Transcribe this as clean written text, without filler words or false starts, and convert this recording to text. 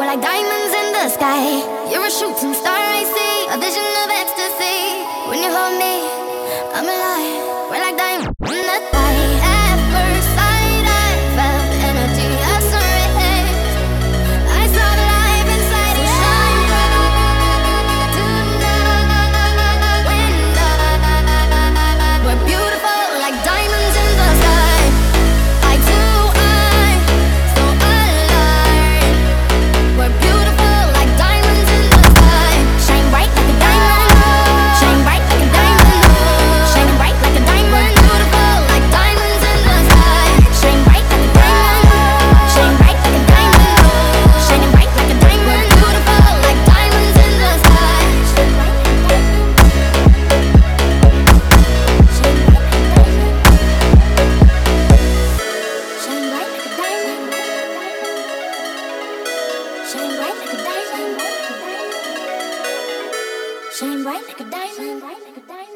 like diamonds in the sky. You're a shooting star, I see, a vision of ecstasy. When you hold me, I'm alive. We're like diamonds in the sky. At first sight, I felt the energy of sun rays. I saw the light inside you. Shine tonight. We're beautiful like diamonds in the sky. Eye to eye, so alive. We're beautiful like diamonds in the sky. Shine bright like a diamond. Shine bright like a diamond. Shine bright like a diamond. We're beautiful like diamonds in the sky. Shine bright like a diamond. Shine bright like a diamond. Shining bright like a diamond. We're beautiful like diamonds in the sky. Shine bright like a diamond. Shine bright like a diamond. Shine bright like a diamond. Shine bright like a diamond. Shine bright like a diamond.